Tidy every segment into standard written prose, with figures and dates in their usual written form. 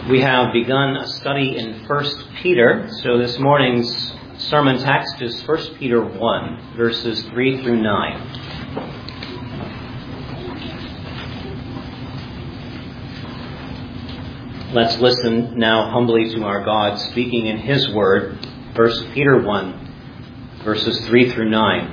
We have begun a study in 1 Peter, so this morning's sermon text is 1 Peter 1, verses 3 through 9. Let's listen now humbly to our God speaking in His Word, 1 Peter 1, verses 3 through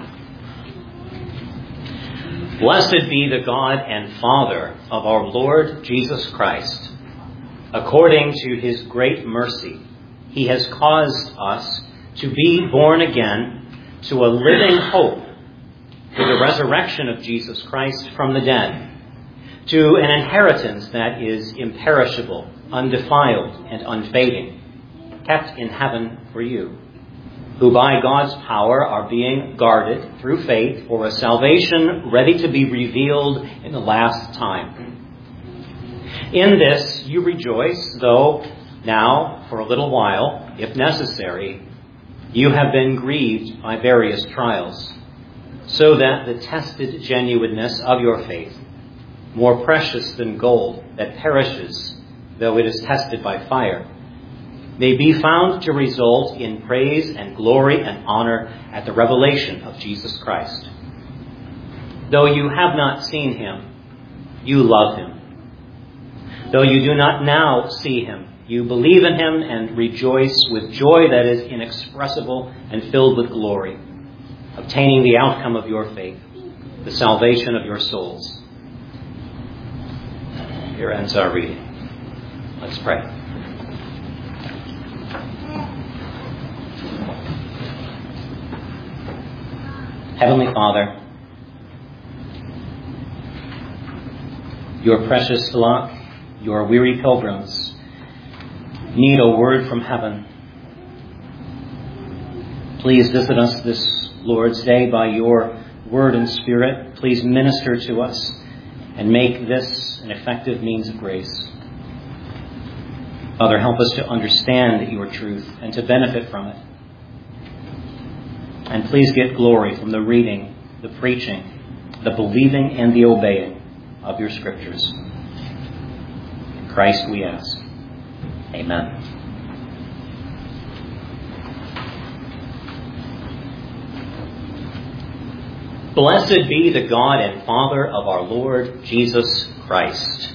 9. Blessed be the God and Father of our Lord Jesus Christ. According to His great mercy, He has caused us to be born again to a living hope through the resurrection of Jesus Christ from the dead, to an inheritance that is imperishable, undefiled, and unfading, kept in heaven for you, who by God's power are being guarded through faith for a salvation ready to be revealed in the last time. In this you rejoice, though now, for a little while, if necessary, you have been grieved by various trials, so that the tested genuineness of your faith, more precious than gold that perishes, though it is tested by fire, may be found to result in praise and glory and honor at the revelation of Jesus Christ. Though you have not seen Him, you love Him. Though you do not now see Him, you believe in Him and rejoice with joy that is inexpressible and filled with glory, obtaining the outcome of your faith, the salvation of your souls. Here ends our reading. Let's pray. Heavenly Father, your precious flock, your weary pilgrims, need a word from heaven. Please visit us this Lord's Day by your word and spirit. Please minister to us and make this an effective means of grace. Father, help us to understand your truth and to benefit from it. And please get glory from the reading, the preaching, the believing, and the obeying of your scriptures. In Christ we ask. Amen. Blessed be the God and Father of our Lord Jesus Christ.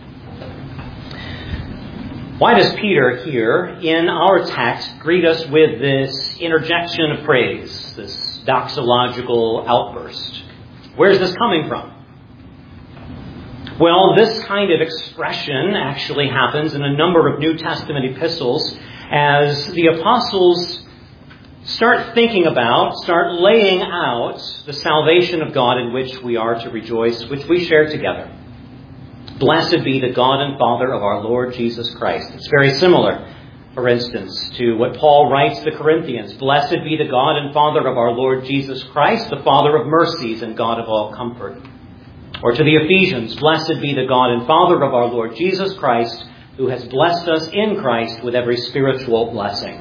Why does Peter here in our text greet us with this interjection of praise, this doxological outburst? Where's this coming from? Well, this kind of expression actually happens in a number of New Testament epistles as the apostles start laying out the salvation of God in which we are to rejoice, which we share together. Blessed be the God and Father of our Lord Jesus Christ. It's very similar, for instance, to what Paul writes to the Corinthians. Blessed be the God and Father of our Lord Jesus Christ, the Father of mercies and God of all comfort. Or to the Ephesians, blessed be the God and Father of our Lord Jesus Christ, who has blessed us in Christ with every spiritual blessing.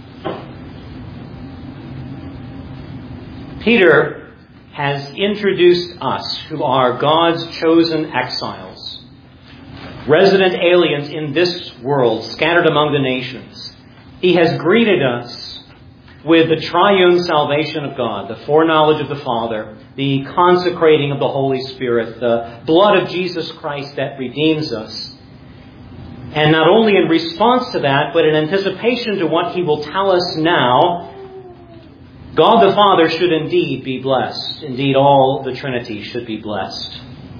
Peter has introduced us, who are God's chosen exiles, resident aliens in this world, scattered among the nations. He has greeted us with the triune salvation of God, the foreknowledge of the Father, the consecrating of the Holy Spirit, the blood of Jesus Christ that redeems us. And not only in response to that, but in anticipation to what He will tell us now, God the Father should indeed be blessed. Indeed, all the Trinity should be blessed.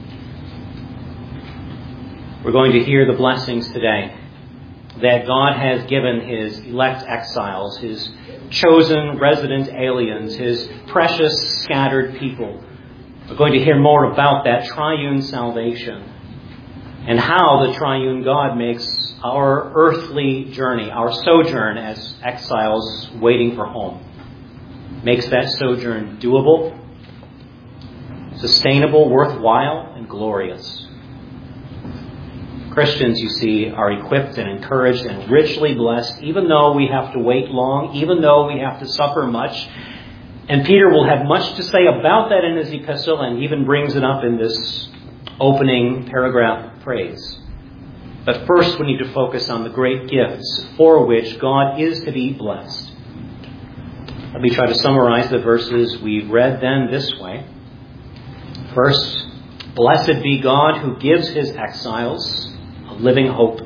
We're going to hear the blessings today that God has given His elect exiles, His chosen resident aliens, His precious scattered people. We're going to hear more about that triune salvation and how the triune God makes our earthly journey, our sojourn as exiles waiting for home, makes that sojourn doable, sustainable, worthwhile, and glorious. Christians, you see, are equipped and encouraged and richly blessed, even though we have to wait long, even though we have to suffer much. And Peter will have much to say about that in his epistle, and even brings it up in this opening paragraph of praise. But first we need to focus on the great gifts for which God is to be blessed. Let me try to summarize the verses we read then this way. First, blessed be God who gives his exiles a living hope.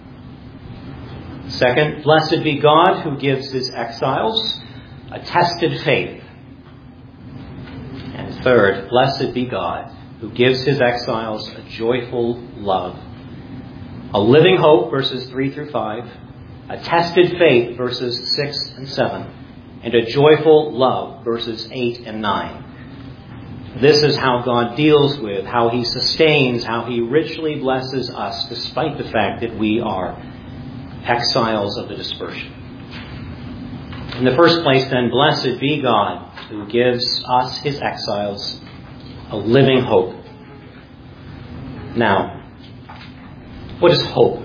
Second, blessed be God who gives his exiles a tested faith. And third, blessed be God who gives his exiles a joyful love. A living hope, verses 3 through 5. A tested faith, verses 6 and 7. And a joyful love, verses 8 and 9. This is how God deals with, how he sustains, how he richly blesses us, despite the fact that we are exiles of the dispersion. In the first place, then, blessed be God who gives us, his exiles, a living hope. Now, what is hope?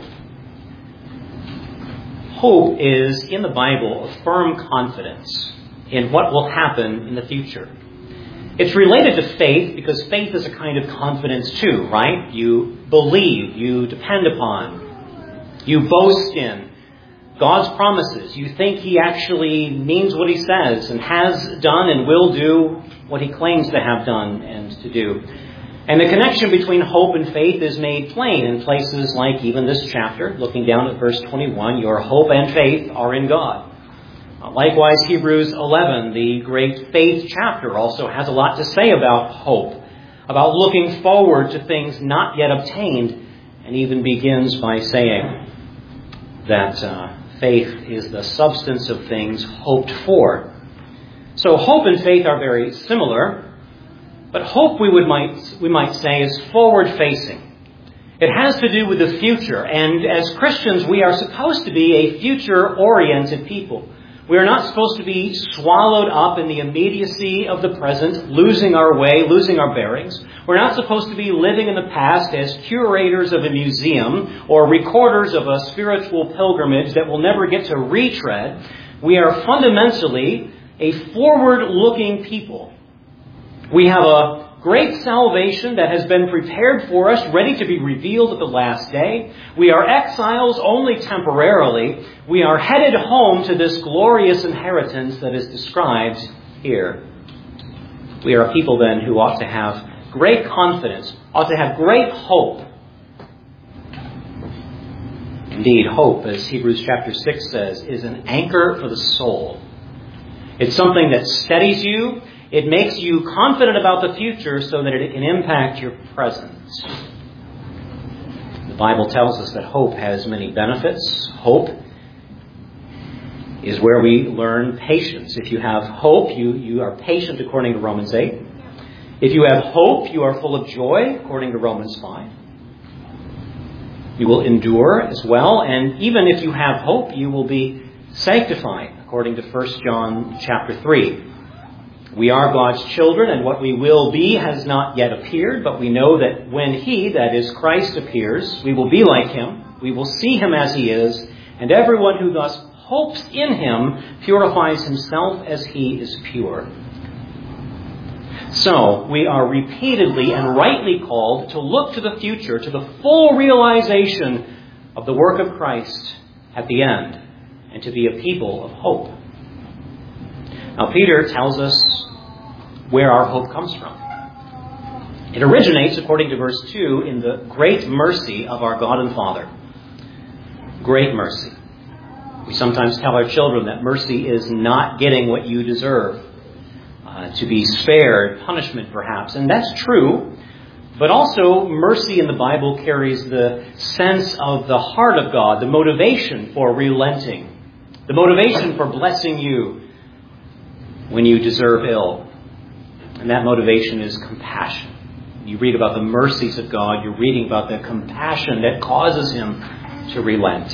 Hope is, in the Bible, a firm confidence in what will happen in the future. It's related to faith because faith is a kind of confidence too, right? You believe, you depend upon, you boast in God's promises. You think he actually means what he says and has done and will do what he claims to have done and to do. And the connection between hope and faith is made plain in places like even this chapter. Looking down at verse 21, your hope and faith are in God. Likewise, Hebrews 11, the great faith chapter, also has a lot to say about hope, about looking forward to things not yet obtained, and even begins by saying that faith is the substance of things hoped for. So hope and faith are very similar, but hope we might say is forward-facing. It has to do with the future, and as Christians we are supposed to be a future-oriented people. We are not supposed to be swallowed up in the immediacy of the present, losing our way, losing our bearings. We're not supposed to be living in the past as curators of a museum or recorders of a spiritual pilgrimage that will never get to retread. We are fundamentally a forward-looking people. We have a great salvation that has been prepared for us, ready to be revealed at the last day. We are exiles only temporarily. We are headed home to this glorious inheritance that is described here. We are a people then who ought to have great confidence, ought to have great hope. Indeed, hope, as Hebrews chapter 6 says, is an anchor for the soul. It's something that steadies you. It makes you confident about the future so that it can impact your present. The Bible tells us that hope has many benefits. Hope is where we learn patience. If you have hope, you are patient according to Romans 8. If you have hope, you are full of joy according to Romans 5. You will endure as well. And even if you have hope, you will be sanctified according to 1 John chapter 3. We are God's children, and what we will be has not yet appeared, but we know that when he, that is Christ, appears, we will be like him, we will see him as he is, and everyone who thus hopes in him purifies himself as he is pure. So, we are repeatedly and rightly called to look to the future, to the full realization of the work of Christ at the end, and to be a people of hope. Now, Peter tells us where our hope comes from. It originates, according to verse 2, in the great mercy of our God and Father. Great mercy. We sometimes tell our children that mercy is not getting what you deserve, to be spared, punishment perhaps. And that's true, but also mercy in the Bible carries the sense of the heart of God, the motivation for relenting, the motivation for blessing you when you deserve ill. And that motivation is compassion. You read about the mercies of God, you're reading about the compassion that causes him to relent.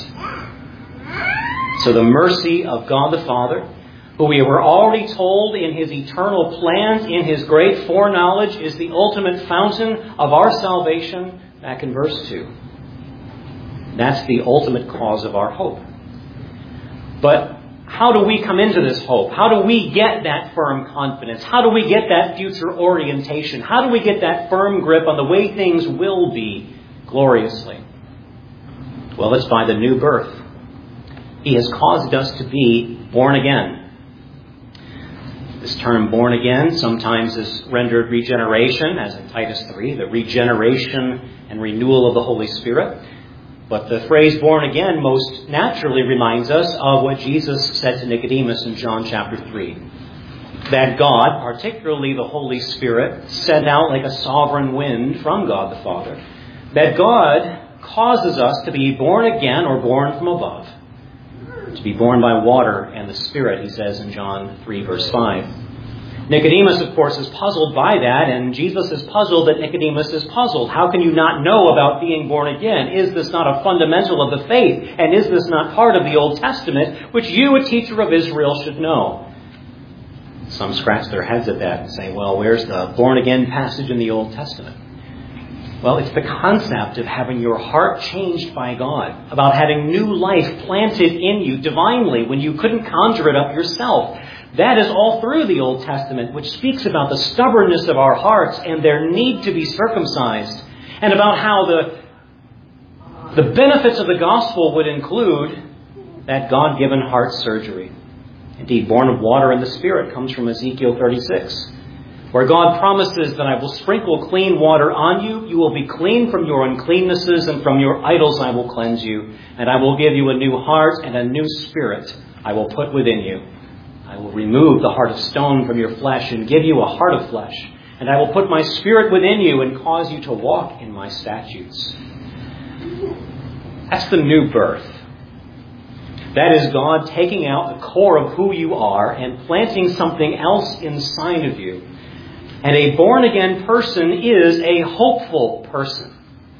So the mercy of God the Father, who we were already told in his eternal plans, in his great foreknowledge, is the ultimate fountain of our salvation, back in verse 2. That's the ultimate cause of our hope. But how do we come into this hope? How do we get that firm confidence? How do we get that future orientation? How do we get that firm grip on the way things will be gloriously? Well, it's by the new birth. He has caused us to be born again. This term born again sometimes is rendered regeneration, as in Titus 3, the regeneration and renewal of the Holy Spirit. But the phrase born again most naturally reminds us of what Jesus said to Nicodemus in John chapter 3. That God, particularly the Holy Spirit, sent out like a sovereign wind from God the Father. That God causes us to be born again or born from above. To be born by water and the Spirit, he says in John 3 verse 5. Nicodemus, of course, is puzzled by that, and Jesus is puzzled that Nicodemus is puzzled. How can you not know about being born again? Is this not a fundamental of the faith? And is this not part of the Old Testament, which you, a teacher of Israel, should know? Some scratch their heads at that and say, well, where's the born again passage in the Old Testament? Well, it's the concept of having your heart changed by God, about having new life planted in you divinely when you couldn't conjure it up yourself. That is all through the Old Testament, which speaks about the stubbornness of our hearts and their need to be circumcised, and about how the benefits of the gospel would include that God-given heart surgery. Indeed, born of water and the Spirit comes from Ezekiel 36. Where God promises that I will sprinkle clean water on you, you will be clean from your uncleannesses, and from your idols I will cleanse you, and I will give you a new heart and a new spirit I will put within you. I will remove the heart of stone from your flesh and give you a heart of flesh, and I will put my spirit within you and cause you to walk in my statutes. That's the new birth. That is God taking out the core of who you are and planting something else inside of you. And a born-again person is a hopeful person.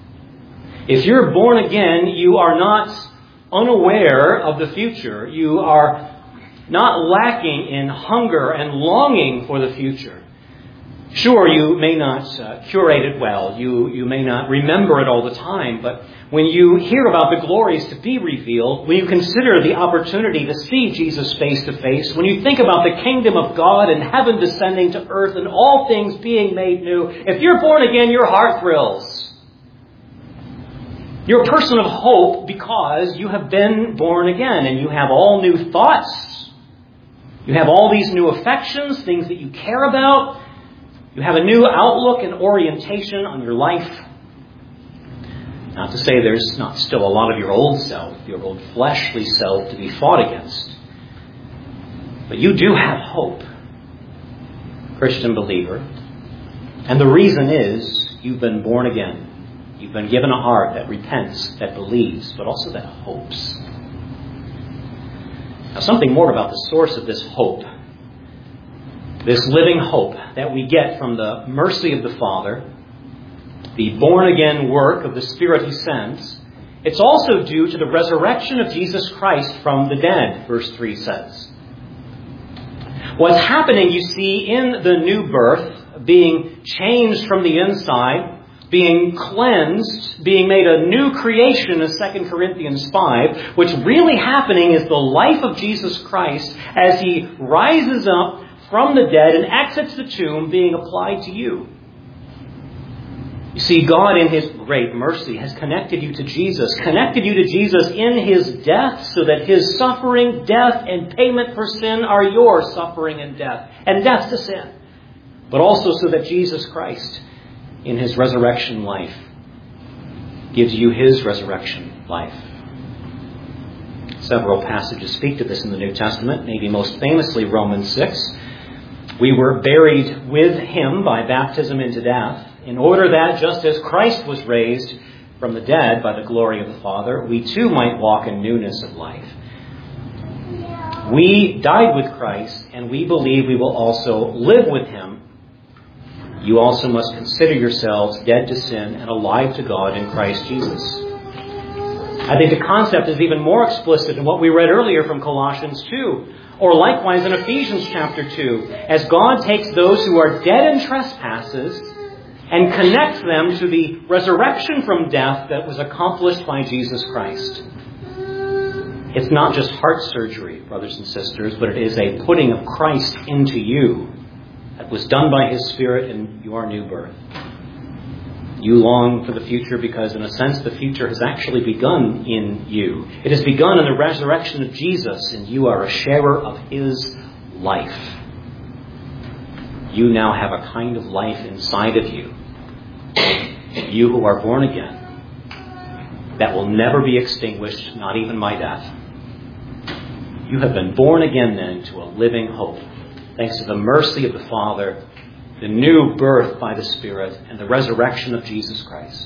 If you're born again, you are not unaware of the future. You are not lacking in hunger and longing for the future. Sure, you may not curate it well. You may not remember it all the time. But when you hear about the glories to be revealed, when you consider the opportunity to see Jesus face to face, when you think about the kingdom of God and heaven descending to earth and all things being made new, if you're born again, your heart thrills. You're a person of hope because you have been born again, and you have all new thoughts. You have all these new affections, things that you care about. You have a new outlook and orientation on your life. Not to say there's not still a lot of your old self, your old fleshly self to be fought against. But you do have hope, Christian believer. And the reason is you've been born again. You've been given a heart that repents, that believes, but also that hopes. Now, something more about the source of this hope. This living hope that we get from the mercy of the Father, the born-again work of the Spirit He sends. It's also due to the resurrection of Jesus Christ from the dead, verse 3 says. What's happening, you see, in the new birth, being changed from the inside, being cleansed, being made a new creation, as 2 Corinthians 5, what's really happening is the life of Jesus Christ as He rises up from the dead and exits the tomb being applied to you. You see, God in His great mercy has connected you to Jesus in His death, so that His suffering, death, and payment for sin are your suffering and death to sin. But also so that Jesus Christ in His resurrection life gives you His resurrection life. Several passages speak to this in the New Testament, maybe most famously Romans 6. We were buried with Him by baptism into death, in order that, just as Christ was raised from the dead by the glory of the Father, we too might walk in newness of life. We died with Christ, and we believe we will also live with Him. You also must consider yourselves dead to sin and alive to God in Christ Jesus. I think the concept is even more explicit in what we read earlier from Colossians 2, or likewise in Ephesians chapter 2, as God takes those who are dead in trespasses and connects them to the resurrection from death that was accomplished by Jesus Christ. It's not just heart surgery, brothers and sisters, but it is a putting of Christ into you that was done by His Spirit in your new birth. You long for the future because, in a sense, the future has actually begun in you. It has begun in the resurrection of Jesus, and you are a sharer of His life. You now have a kind of life inside of you, you who are born again, that will never be extinguished, not even by death. You have been born again then to a living hope, thanks to the mercy of the Father, the new birth by the Spirit, and the resurrection of Jesus Christ.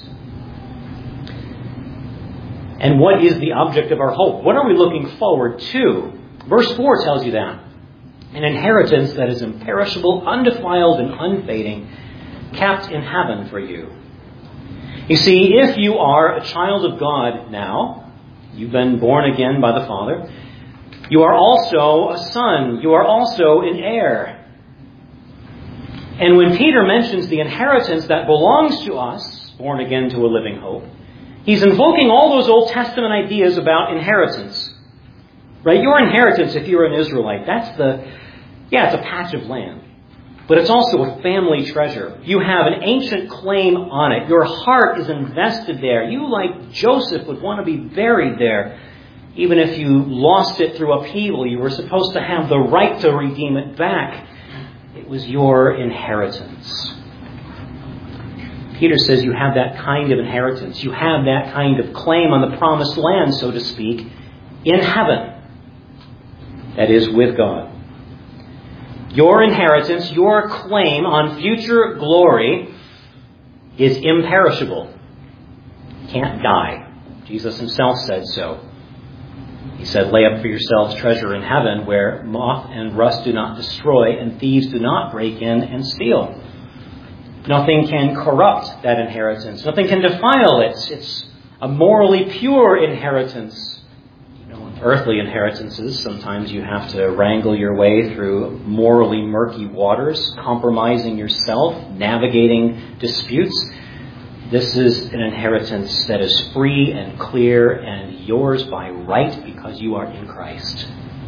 And what is the object of our hope? What are we looking forward to? Verse 4 tells you that. An inheritance that is imperishable, undefiled, and unfading, kept in heaven for you. You see, if you are a child of God now, you've been born again by the Father, you are also a son. You are also an heir. And when Peter mentions the inheritance that belongs to us, born again to a living hope, he's invoking all those Old Testament ideas about inheritance. Right? Your inheritance, if you're an Israelite, it's a patch of land. But it's also a family treasure. You have an ancient claim on it. Your heart is invested there. You, like Joseph, would want to be buried there. Even if you lost it through upheaval, you were supposed to have the right to redeem it back. It was your inheritance. Peter says you have that kind of inheritance. You have that kind of claim on the promised land, so to speak, in heaven. That is, with God. Your inheritance, your claim on future glory is imperishable. It can't die. Jesus himself said so. He said, lay up for yourselves treasure in heaven where moth and rust do not destroy and thieves do not break in and steal. Nothing can corrupt that inheritance. Nothing can defile it. It's a morally pure inheritance. Earthly inheritances, sometimes you have to wrangle your way through morally murky waters, compromising yourself, navigating disputes. This is an inheritance that is free and clear and yours by right because you are in Christ.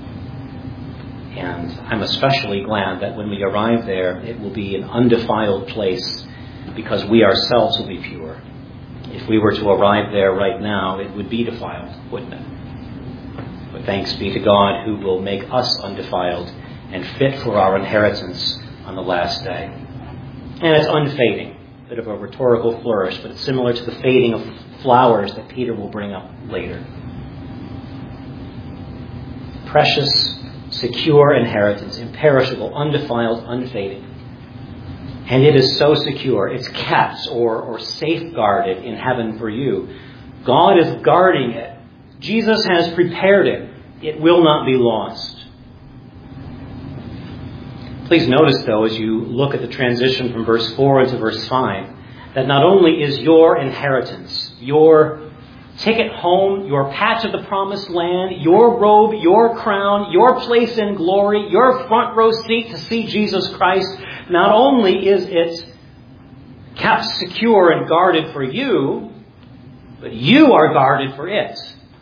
And I'm especially glad that when we arrive there, it will be an undefiled place because we ourselves will be pure. If we were to arrive there right now, it would be defiled, wouldn't it? But thanks be to God who will make us undefiled and fit for our inheritance on the last day. And it's unfading. A bit of a rhetorical flourish, but it's similar to the fading of flowers that Peter will bring up later. Precious, secure inheritance, imperishable, undefiled, unfading. And it is so secure. It's kept or safeguarded in heaven for you. God is guarding it. Jesus has prepared it. It will not be lost. Please notice, though, as you look at the transition from verse 4 into verse 5, that not only is your inheritance, your ticket home, your patch of the promised land, your robe, your crown, your place in glory, your front row seat to see Jesus Christ, not only is it kept secure and guarded for you, but you are guarded for it.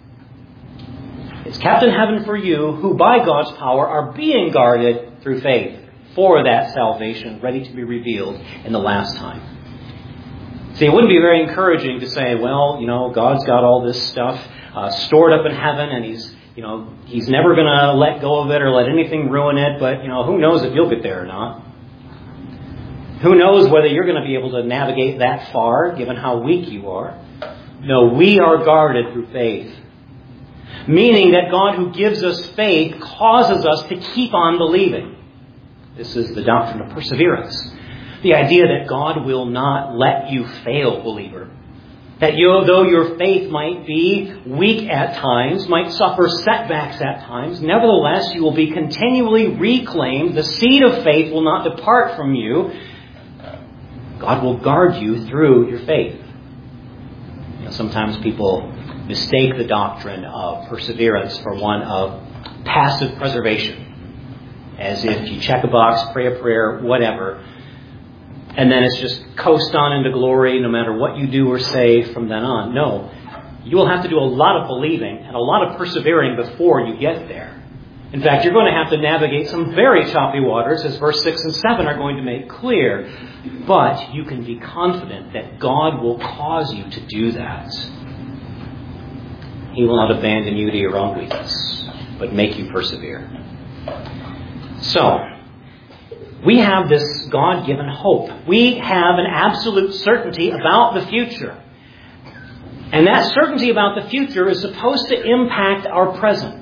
It's kept in heaven for you, who by God's power are being guarded through faith for that salvation, ready to be revealed in the last time. See, it wouldn't be very encouraging to say, well, God's got all this stuff stored up in heaven, and He's never going to let go of it or let anything ruin it, but, who knows if you'll get there or not. Who knows whether you're going to be able to navigate that far, given how weak you are. No, we are guarded through faith. Meaning that God who gives us faith causes us to keep on believing. This is the doctrine of perseverance. The idea that God will not let you fail, believer. That though your faith might be weak at times, might suffer setbacks at times, nevertheless you will be continually reclaimed. The seed of faith will not depart from you. God will guard you through your faith. Sometimes people mistake the doctrine of perseverance for one of passive preservation. As if you check a box, pray a prayer, whatever, and then it's just coast on into glory no matter what you do or say from then on. No, you will have to do a lot of believing and a lot of persevering before you get there. In fact, you're going to have to navigate some very choppy waters, as verse 6 and 7 are going to make clear. But you can be confident that God will cause you to do that. He will not abandon you to your own weakness, but make you persevere. So, we have this God-given hope. We have an absolute certainty about the future. And that certainty about the future is supposed to impact our present.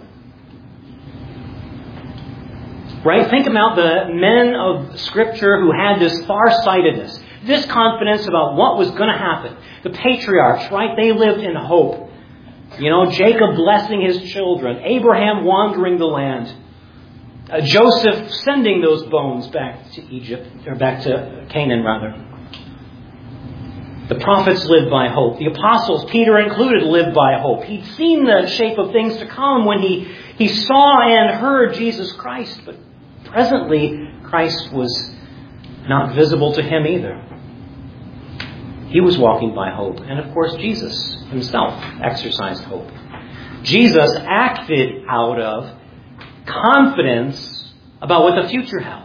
Right? Think about the men of Scripture who had this far-sightedness, this confidence about what was going to happen. The patriarchs, right? They lived in hope. Jacob blessing his children, Abraham wandering the land, Joseph sending those bones back to Egypt, or back to Canaan rather. The prophets lived by hope. The apostles, Peter included, lived by hope. He'd seen the shape of things to come when he saw and heard Jesus Christ. But presently, Christ was not visible to him either. He was walking by hope. And of course, Jesus himself exercised hope. Jesus acted out of confidence about what the future held.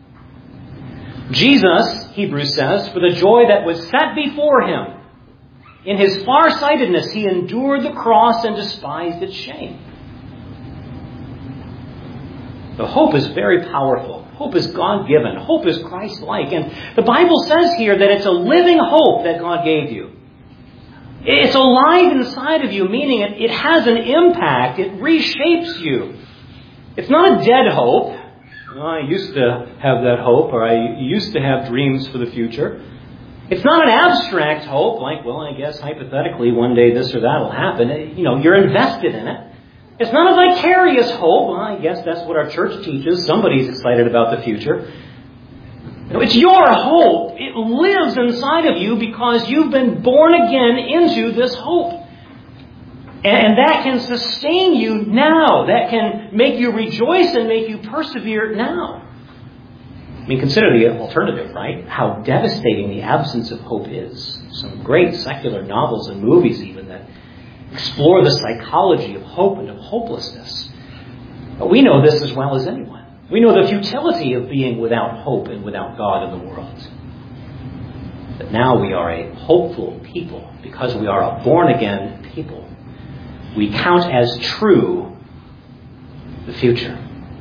Jesus, Hebrews says, for the joy that was set before him, in his farsightedness, he endured the cross and despised its shame. The hope is very powerful. Hope is God-given. Hope is Christ-like. And the Bible says here that it's a living hope that God gave you. It's alive inside of you, meaning it has an impact. It reshapes you. It's not a dead hope. I used to have that hope, or I used to have dreams for the future. It's not an abstract hope, like, well, I guess hypothetically one day this or that will happen. You're invested in it. It's not a vicarious hope. Well, I guess that's what our church teaches. Somebody's excited about the future. It's your hope. It lives inside of you because you've been born again into this hope. And that can sustain you now. That can make you rejoice and make you persevere now. Consider the alternative, right? How devastating the absence of hope is. Some great secular novels and movies even that explore the psychology of hope and of hopelessness. But we know this as well as anyone. We know the futility of being without hope and without God in the world. But now we are a hopeful people because we are a born-again people. We count as true the future.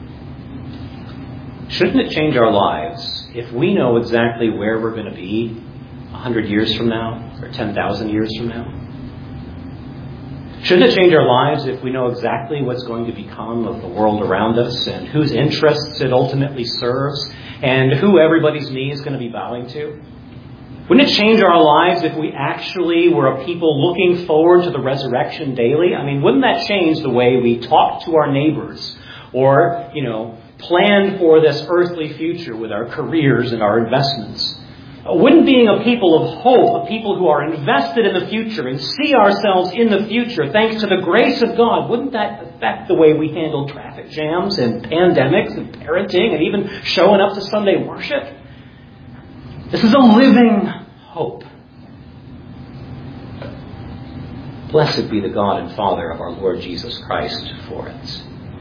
Shouldn't it change our lives if we know exactly where we're going to be 100 years from now or 10,000 years from now? Shouldn't it change our lives if we know exactly what's going to become of the world around us and whose interests it ultimately serves and who everybody's knee is going to be bowing to? Wouldn't it change our lives if we actually were a people looking forward to the resurrection daily? Wouldn't that change the way we talk to our neighbors or, plan for this earthly future with our careers and our investments? Wouldn't being a people of hope, a people who are invested in the future and see ourselves in the future thanks to the grace of God, wouldn't that affect the way we handle traffic jams and pandemics and parenting and even showing up to Sunday worship? This is a living hope. Blessed be the God and Father of our Lord Jesus Christ for it.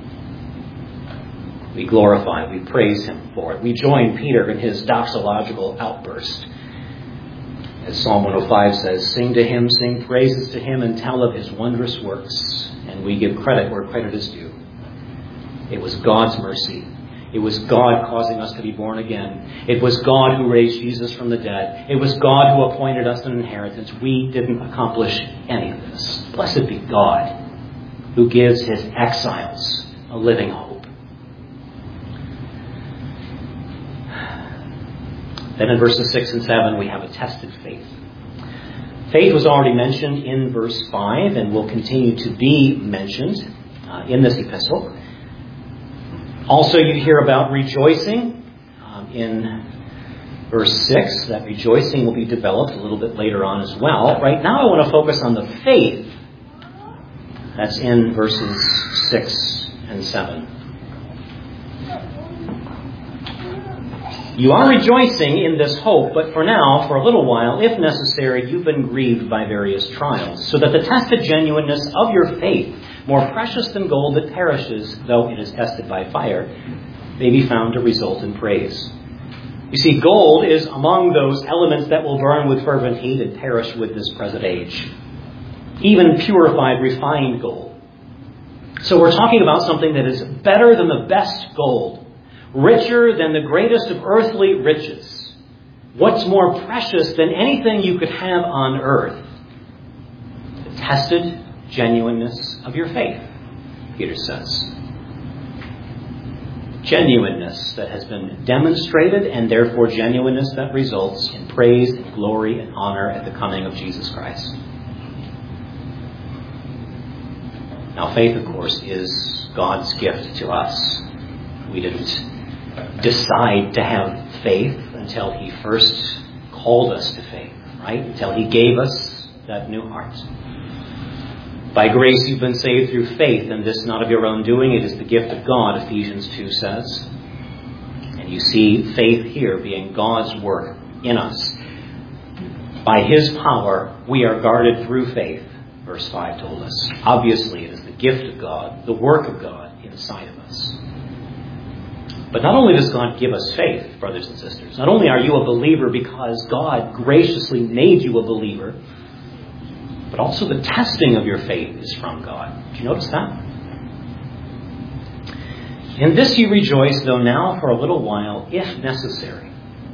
We glorify, we praise him for it. We join Peter in his doxological outburst. As Psalm 105 says, sing to him, sing praises to him, and tell of his wondrous works. And we give credit where credit is due. It was God's mercy. It was God causing us to be born again. It was God who raised Jesus from the dead. It was God who appointed us an inheritance. We didn't accomplish any of this. Blessed be God who gives his exiles a living hope. Then in verses 6 and 7 we have a tested faith. Faith was already mentioned in verse 5 and will continue to be mentioned in this epistle. Also, you hear about rejoicing in verse 6. That rejoicing will be developed a little bit later on as well. Right now I want to focus on the faith that's in verses 6 and 7. You are rejoicing in this hope, but for now, for a little while, if necessary, you've been grieved by various trials, so that the tested genuineness of your faith, more precious than gold that perishes, though it is tested by fire, may be found to result in praise. You see, gold is among those elements that will burn with fervent heat and perish with this present age. Even purified, refined gold. So we're talking about something that is better than the best gold, richer than the greatest of earthly riches. What's more precious than anything you could have on earth? The tested genuineness of your faith, Peter says. Genuineness that has been demonstrated, and therefore genuineness that results in praise and glory and honor at the coming of Jesus Christ. Now, faith, of course, is God's gift to us. We didn't decide to have faith until He first called us to faith, right? Until He gave us that new heart. By grace you've been saved through faith, and this not of your own doing. It is the gift of God, Ephesians 2 says. And you see faith here being God's work in us. By His power, we are guarded through faith, verse 5 told us. Obviously, it is the gift of God, the work of God inside of us. But not only does God give us faith, brothers and sisters, not only are you a believer because God graciously made you a believer, but also the testing of your faith is from God. Did you notice that? In this you rejoice, though now for a little while, if necessary.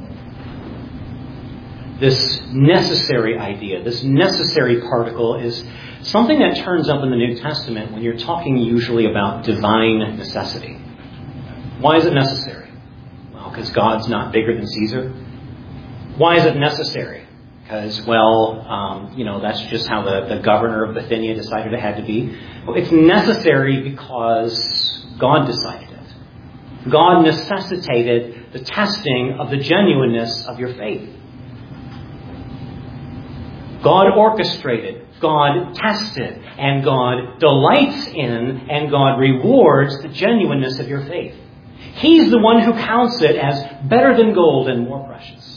This necessary idea, this necessary particle is something that turns up in the New Testament when you're talking usually about divine necessity. Why is it necessary? Well, because God's not bigger than Caesar. Why is it necessary? Because, that's just how the governor of Bithynia decided it had to be. Well, it's necessary because God decided it. God necessitated the testing of the genuineness of your faith. God orchestrated, God tested, and God delights in, and God rewards the genuineness of your faith. He's the one who counts it as better than gold and more precious.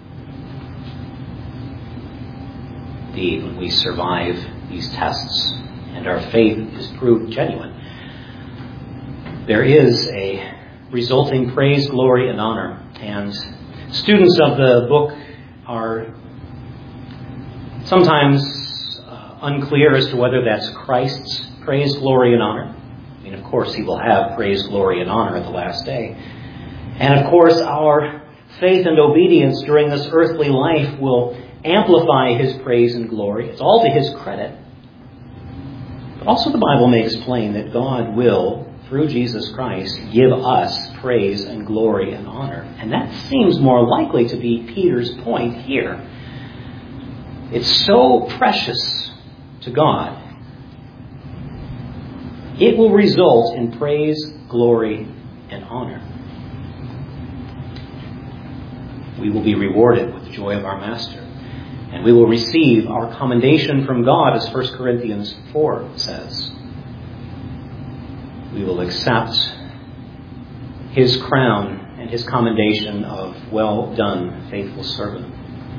Indeed, when we survive these tests and our faith is proved genuine, there is a resulting praise, glory, and honor. And students of the book are sometimes unclear as to whether that's Christ's praise, glory, and honor. I mean, of course, He will have praise, glory, and honor at the last day. And of course, our faith and obedience during this earthly life will amplify His praise and glory. It's all to His credit. But also the Bible makes plain that God will, through Jesus Christ, give us praise and glory and honor. And that seems more likely to be Peter's point here. It's so precious to God. It will result in praise, glory, and honor. We will be rewarded with the joy of our Master. And we will receive our commendation from God, as 1 Corinthians 4 says. We will accept His crown and His commendation of, well done, faithful servant.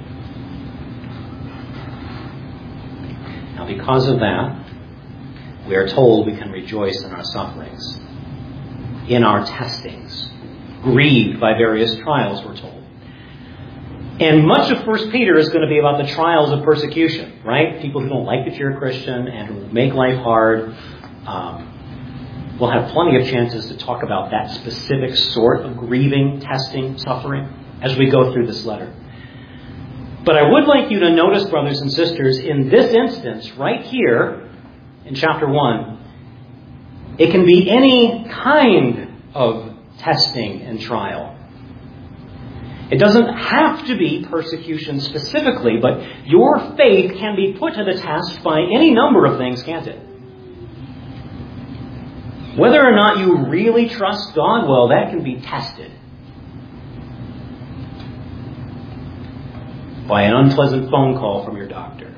Now, because of that, we are told we can rejoice in our sufferings, in our testings, grieved by various trials, we're told. And much of 1 Peter is going to be about the trials of persecution, right? People who don't like that you're a Christian and who make life hard. We'll have plenty of chances to talk about that specific sort of grieving, testing, suffering as we go through this letter. But I would like you to notice, brothers and sisters, in this instance, right here in chapter 1, it can be any kind of testing and trial. It doesn't have to be persecution specifically, but your faith can be put to the test by any number of things, can't it? Whether or not you really trust God, well, that can be tested by an unpleasant phone call from your doctor.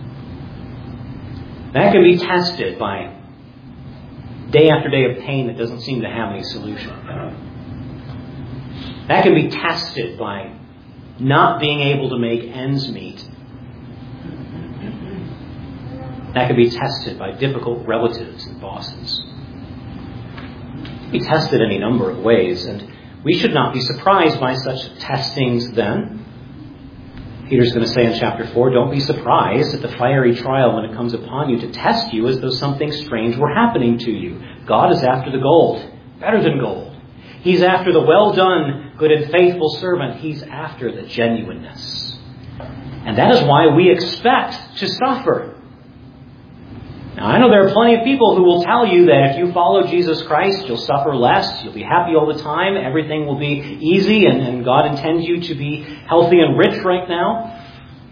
That can be tested by day after day of pain that doesn't seem to have any solution. That can be tested by not being able to make ends meet. That can be tested by difficult relatives and bosses. It can be tested any number of ways, and we should not be surprised by such testings then. Peter's going to say in chapter 4, don't be surprised at the fiery trial when it comes upon you to test you as though something strange were happening to you. God is after the gold, better than gold. He's after the well done, good and faithful servant. He's after the genuineness. And that is why we expect to suffer. Now, I know there are plenty of people who will tell you that if you follow Jesus Christ, you'll suffer less, you'll be happy all the time, everything will be easy, and God intends you to be healthy and rich right now.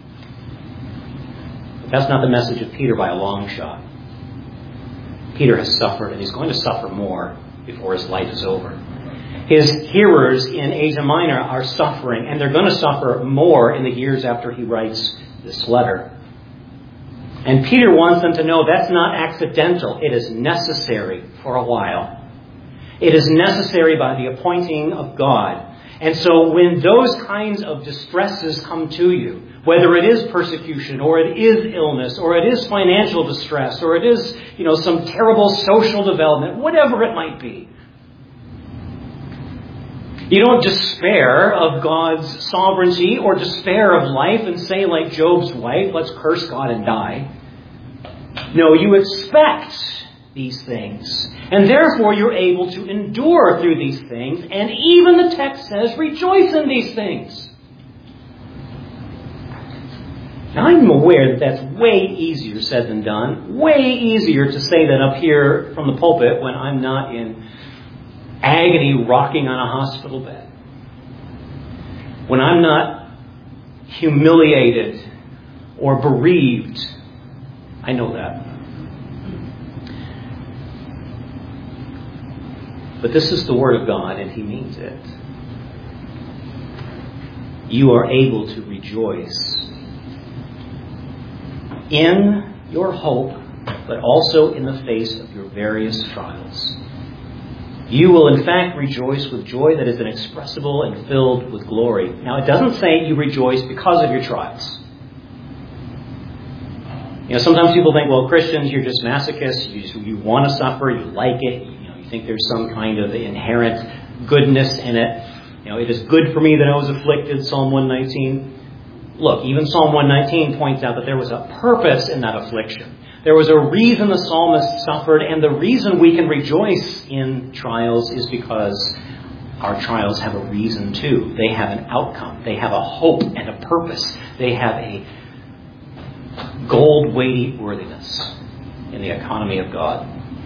But that's not the message of Peter by a long shot. Peter has suffered, and he's going to suffer more before his life is over. His hearers in Asia Minor are suffering, and they're going to suffer more in the years after he writes this letter. And Peter wants them to know that's not accidental. It is necessary for a while. It is necessary by the appointing of God. And so when those kinds of distresses come to you, whether it is persecution or it is illness or it is financial distress or it is, some terrible social development, whatever it might be, you don't despair of God's sovereignty or despair of life and say, like Job's wife, let's curse God and die. No, you expect these things. And therefore you're able to endure through these things. And even the text says, rejoice in these things. Now I'm aware that that's way easier said than done. Way easier to say that up here from the pulpit when I'm not in agony rocking on a hospital bed. When I'm not humiliated or bereaved. I know that. But this is the Word of God, and He means it. You are able to rejoice in your hope, but also in the face of your various trials. You will in fact rejoice with joy that is inexpressible and filled with glory. Now it doesn't say you rejoice because of your trials. Sometimes people think, well, Christians, you're just masochists. You want to suffer. You like it. You think there's some kind of inherent goodness in it. It is good for me that I was afflicted, Psalm 119. Look, even Psalm 119 points out that there was a purpose in that affliction. There was a reason the psalmist suffered, and the reason we can rejoice in trials is because our trials have a reason too. They have an outcome. They have a hope and a purpose. They have a gold-weighty worthiness in the economy of God.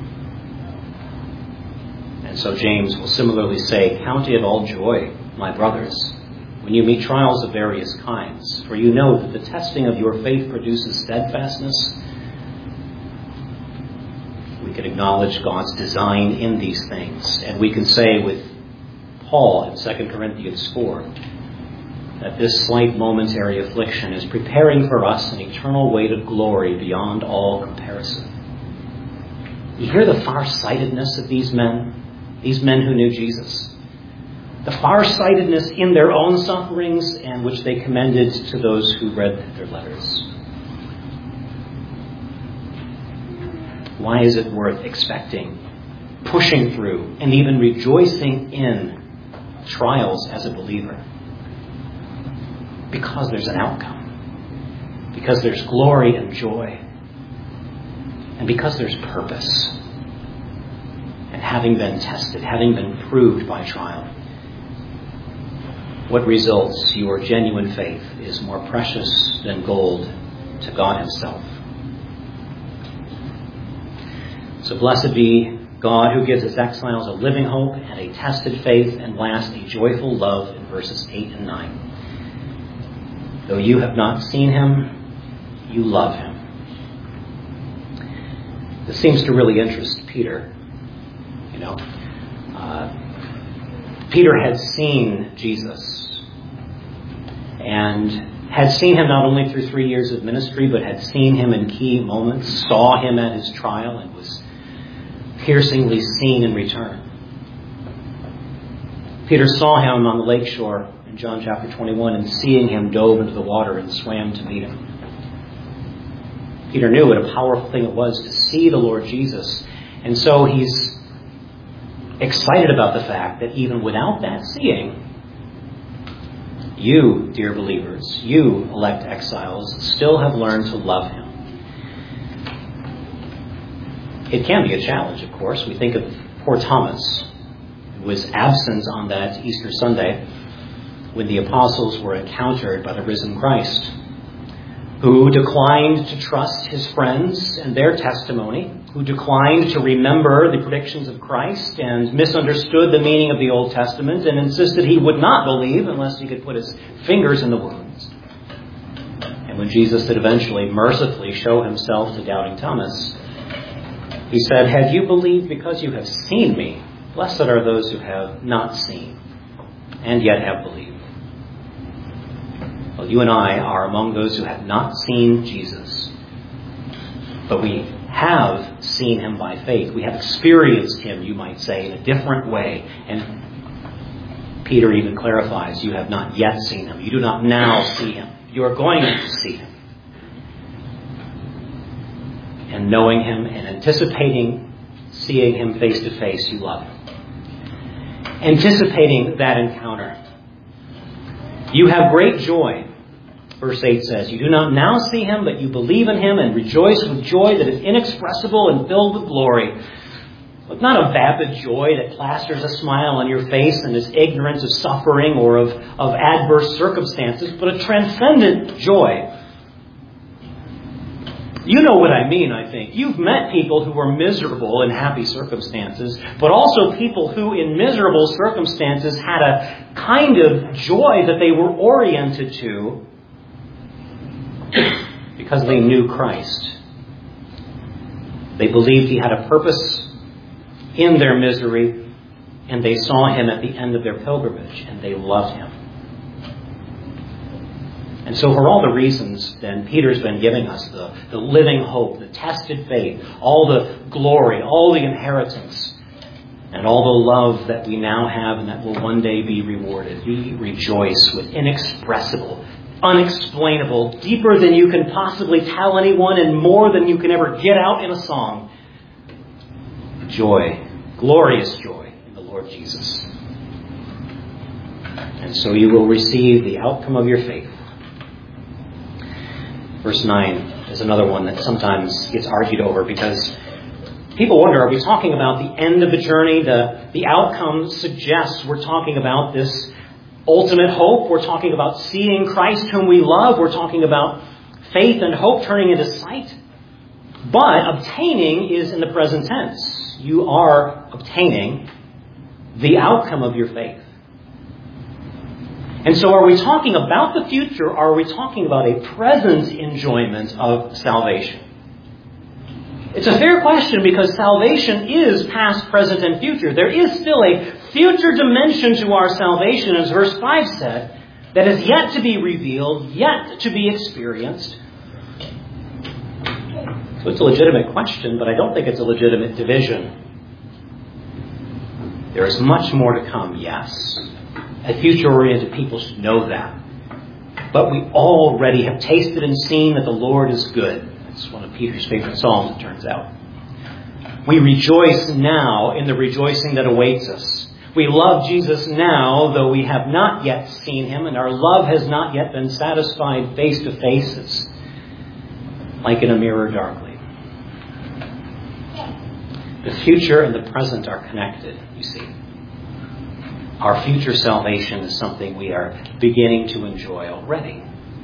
And so James will similarly say, count it all joy, my brothers, when you meet trials of various kinds, for you know that the testing of your faith produces steadfastness. We can acknowledge God's design in these things, and we can say with Paul in 2 Corinthians 4, that this slight momentary affliction is preparing for us an eternal weight of glory beyond all comparison. You hear the far-sightedness of these men who knew Jesus. The far-sightedness in their own sufferings and which they commended to those who read their letters. Why is it worth expecting, pushing through, and even rejoicing in trials as a believer? Because there's an outcome. Because there's glory and joy. And because there's purpose. And having been tested, having been proved by trial, what results? Your genuine faith is more precious than gold to God Himself. So blessed be God who gives His exiles a living hope and a tested faith, and last, a joyful love in verses 8 and 9. Though you have not seen Him, you love Him. This seems to really interest Peter. Peter had seen Jesus and had seen Him not only through 3 years of ministry, but had seen Him in key moments, saw Him at His trial, and was piercingly seen in return. Peter saw Him on the lakeshore in John chapter 21, and seeing Him dove into the water and swam to meet Him. Peter knew what a powerful thing it was to see the Lord Jesus. And so he's excited about the fact that even without that seeing, you, dear believers, you elect exiles, still have learned to love him. It can be a challenge, of course. We think of poor Thomas, who was absent on that Easter Sunday when the apostles were encountered by the risen Christ, who declined to trust his friends and their testimony, who declined to remember the predictions of Christ and misunderstood the meaning of the Old Testament and insisted he would not believe unless he could put his fingers in the wounds. And when Jesus did eventually mercifully show himself to doubting Thomas, he said, "Have you believed because you have seen me? Blessed are those who have not seen and yet have believed." Well, you and I are among those who have not seen Jesus, but we have seen him by faith. We have experienced him, you might say, in a different way. And Peter even clarifies, you have not yet seen him. You do not now see him. You are going to see him. And knowing him and anticipating seeing him face to face, you love him. Anticipating that encounter, you have great joy. Verse 8 says, "You do not now see him, but you believe in him and rejoice with joy that is inexpressible and filled with glory." But not a vapid joy that plasters a smile on your face and is ignorant of suffering or of adverse circumstances, but a transcendent joy. You know what I mean, I think. You've met people who were miserable in happy circumstances, but also people who in miserable circumstances had a kind of joy that they were oriented to because they knew Christ. They believed he had a purpose in their misery, and they saw him at the end of their pilgrimage, and they loved him. And so for all the reasons then Peter's been giving us, the living hope, the tested faith, all the glory, all the inheritance, and all the love that we now have and that will one day be rewarded, we rejoice with inexpressible, unexplainable, deeper than you can possibly tell anyone and more than you can ever get out in a song. Joy, glorious joy in the Lord Jesus. And so you will receive the outcome of your faith. Verse 9 is another one that sometimes gets argued over because people wonder, are we talking about the end of the journey? The outcome suggests we're talking about this ultimate hope. We're talking about seeing Christ whom we love. We're talking about faith and hope turning into sight. But obtaining is in the present tense. You are obtaining the outcome of your faith. And so are we talking about the future, or are we talking about a present enjoyment of salvation? It's a fair question because salvation is past, present, and future. There is still a future dimension to our salvation, as verse 5 said, that is yet to be revealed, yet to be experienced. So it's a legitimate question, but I don't think it's a legitimate division. There is much more to come, yes. And future-oriented people should know that. But we already have tasted and seen that the Lord is good. That's one of Peter's favorite psalms, it turns out. We rejoice now in the rejoicing that awaits us. We love Jesus now, though we have not yet seen him, and our love has not yet been satisfied face to face. It's like in a mirror darkly. The future and the present are connected, you see. Our future salvation is something we are beginning to enjoy already.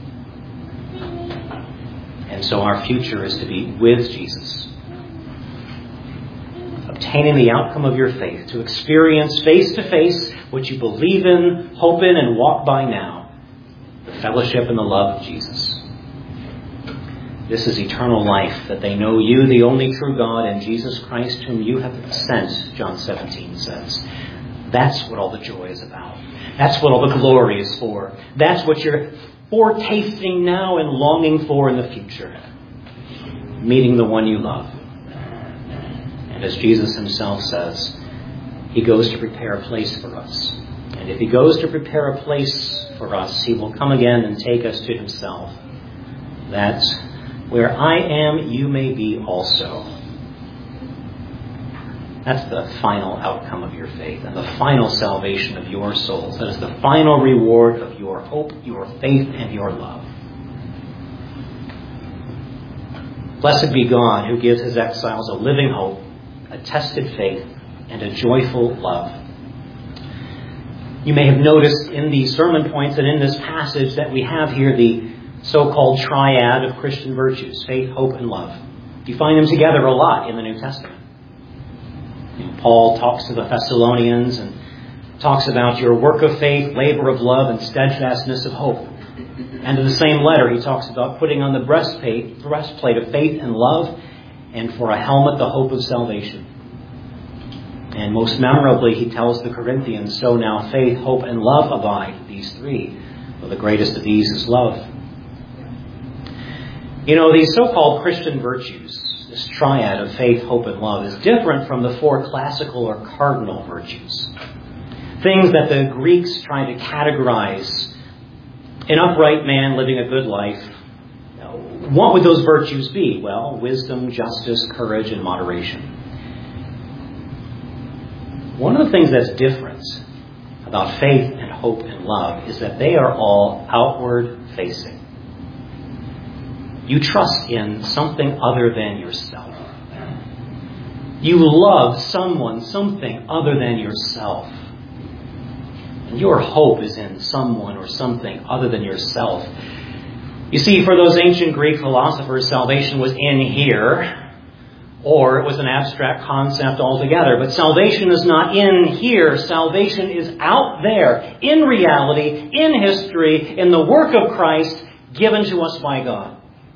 And so our future is to be with Jesus. Obtaining the outcome of your faith, to experience face to face what you believe in, hope in, and walk by now, the fellowship and the love of Jesus. This is eternal life, that they know you, the only true God, and Jesus Christ, whom you have sent, John 17 says. That's what all the joy is about. That's what all the glory is for. That's what you're foretasting now and longing for in the future. Meeting the one you love. And as Jesus himself says, he goes to prepare a place for us. And if he goes to prepare a place for us, he will come again and take us to himself. That Where I am, you may be also. That's the final outcome of your faith and the final salvation of your souls. That is the final reward of your hope, your faith, and your love. Blessed be God who gives his exiles a living hope, a tested faith, and a joyful love. You may have noticed in the sermon points and in this passage that we have here the so-called triad of Christian virtues, faith, hope, and love. You find them together a lot in the New Testament. Paul talks to the Thessalonians and talks about your work of faith, labor of love, and steadfastness of hope. And in the same letter, he talks about putting on the breastplate of faith and love, and for a helmet, the hope of salvation. And most memorably, he tells the Corinthians, so now faith, hope, and love abide, these three. Well, the greatest of these is love. You know, these so-called Christian virtues, this triad of faith, hope, and love, is different from the four classical or cardinal virtues. Things that the Greeks tried to categorize an upright man living a good life. What would those virtues be? Well, wisdom, justice, courage, and moderation. One of the things that's different about faith and hope and love is that they are all outward facing. You trust in something other than yourself. You love someone, something other than yourself. And your hope is in someone or something other than yourself. You see, for those ancient Greek philosophers, salvation was in here, or it was an abstract concept altogether. But salvation is not in here. Salvation is out there, in reality, in history, in the work of Christ, given to us by God.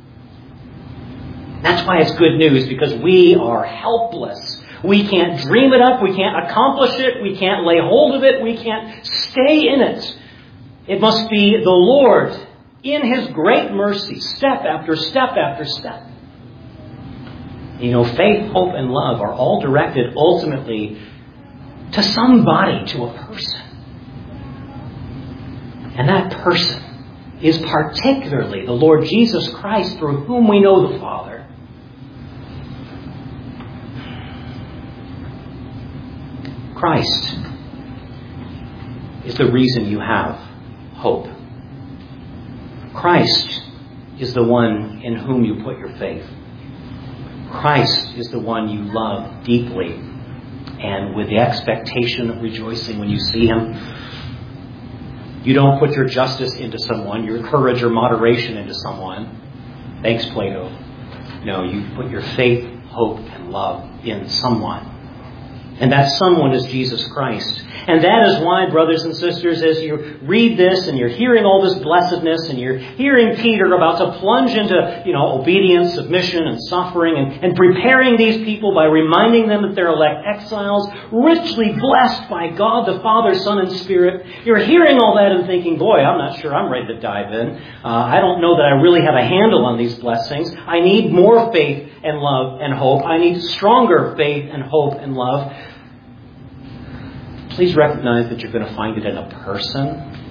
That's why it's good news, because we are helpless. We can't dream it up. We can't accomplish it. We can't lay hold of it. We can't stay in it. It must be the Lord, in his great mercy, step after step after step. You know, faith, hope, and love are all directed ultimately to somebody, to a person. And that person is particularly the Lord Jesus Christ, through whom we know the Father. Christ is the reason you have hope. Christ is the one in whom you put your faith. Christ is the one you love deeply and with the expectation of rejoicing when you see him. You don't put your justice into someone, your courage or moderation into someone. Thanks, Plato. No, you put your faith, hope, and love in someone. And that someone is Jesus Christ. And that is why, brothers and sisters, as you read this and you're hearing all this blessedness and you're hearing Peter about to plunge into, obedience, submission, and suffering and preparing these people by reminding them that they're elect exiles, richly blessed by God, the Father, Son, and Spirit. You're hearing all that and thinking, boy, I'm not sure I'm ready to dive in. I don't know that I really have a handle on these blessings. I need more faith and love and hope. I need stronger faith and hope and love. Please recognize that you're going to find it in a person,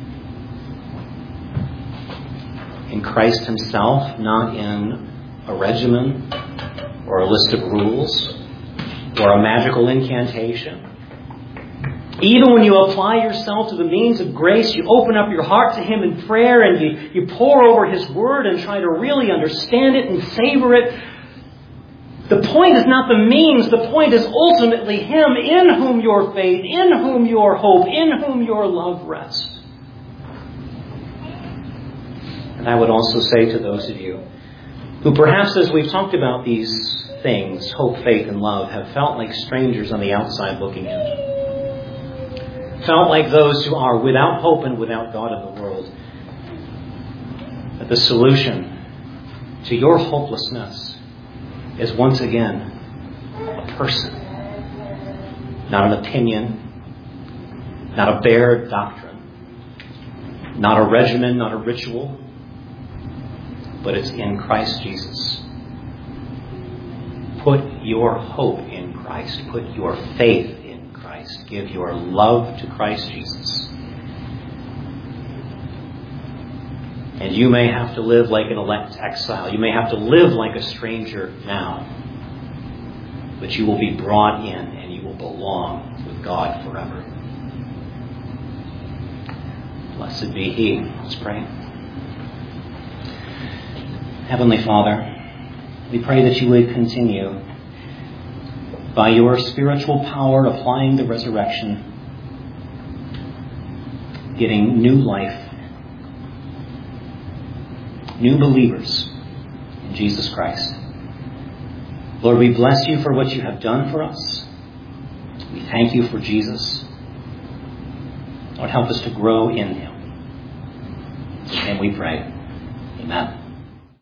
in Christ himself, not in a regimen or a list of rules or a magical incantation. Even when you apply yourself to the means of grace, you open up your heart to him in prayer and you pore over his word and try to really understand it and savor it. The point is not the means. The point is ultimately him, in whom your faith, in whom your hope, in whom your love rests. And I would also say to those of you who perhaps as we've talked about these things, hope, faith, and love, have felt like strangers on the outside looking in. Felt like those who are without hope and without God in the world. That the solution to your hopelessness is once again a person, not an opinion, not a bare doctrine, not a regimen, not a ritual, but it's in Christ Jesus. Put your hope in Christ. Put your faith in Christ. Give your love to Christ Jesus. And you may have to live like an elect exile. You may have to live like a stranger now. But you will be brought in and you will belong with God forever. Blessed be He. Let's pray. Heavenly Father, we pray that you would continue by your spiritual power applying the resurrection, getting new life, new believers in Jesus Christ. Lord, we bless you for what you have done for us. We thank you for Jesus. Lord, help us to grow in him. And we pray. Amen.